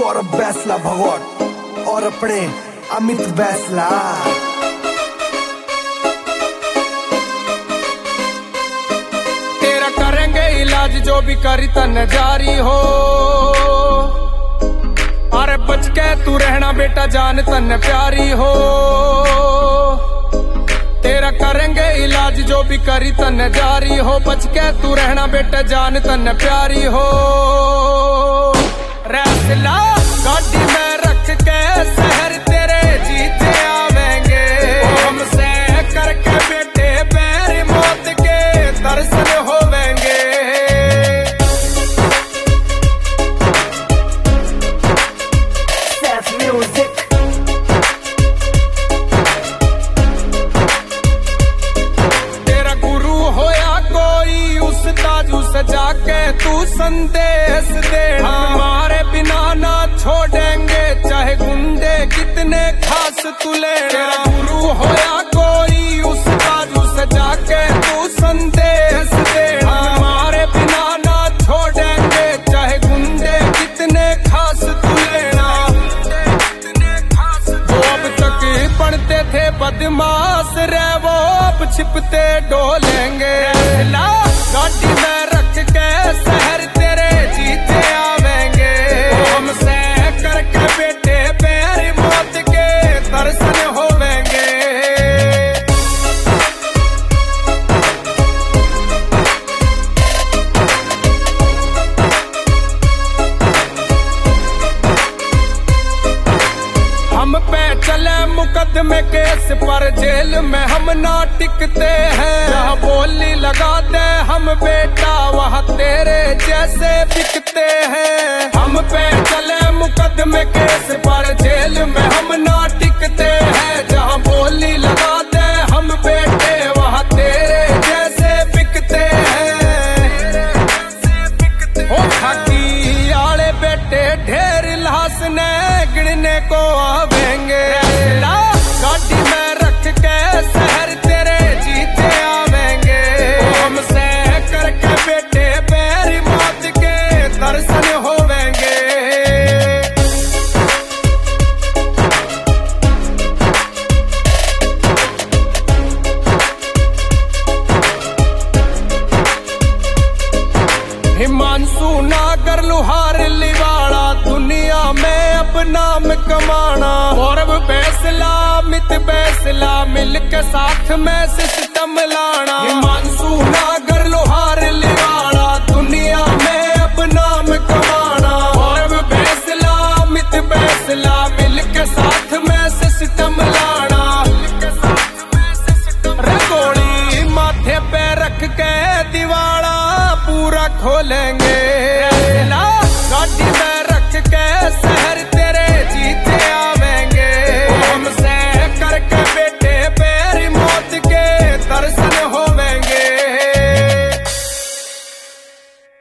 सौरभ बैसला भगौर और अपने अमित बैसला। तेरा करेंगे इलाज जो भी करी तन जारी हो। अरे बच के तू रहना बेटा जान तन प्यारी हो। तेरा करेंगे इलाज जो भी करी तन जारी हो। बच के तू रहना बेटा जान तन प्यारी हो। रैसला गाड़ी में रख के शहर तेरे जीते आवेंगे। हमसे करके बेटे पैर मौत के दर्शन होवेंगे। तेरा गुरु होया कोई उस ताजू सजा के तू संदेश देना। हमारे बिना ना छोड़ेंगे चाहे गुंडे कितने खास तुले। तेरा गुरु होया कोई उस ताजू सजा के तू संदेश देना। हमारे बिना ना छोड़ेंगे चाहे गुंडे कितने खास तुलेना। वो अब तक पढ़ते थे बदमाश रे वो अब छिपते डोलेंगे। गाड़ी में रख के शहर तेरे जीते आवेंगे। हमसे करके बेटे पैर मौत के दर्शन होवेंगे। हम पे चले मुकदमे केस पर जेल में हम ना टिकते हैं। जहाँ बोली लगाते हम बेटा वहाँ तेरे जैसे बिकते हैं। हम पे चले मुकदमे केस पर जेल में हम ना टिकते हैं। जहाँ बोली लगाते हम बेटे वहाँ तेरे जैसे बिकते हैं। ओ खाकी आले बेटे ढेर लाश ने गिनने को आवेंगे। गाड़ी में रख के शहर तेरे जीते आवेंगे। हमसे करके बेटे पैर मौत के दर्शन होवेंगे। हिमांशु नागर लुहार लिवाड़ा दुनिया में अब नाम कमाना। सौरभ बैसला अमित बैसला मिलके साथ में सिस्टम लाना। हिमांशु नागर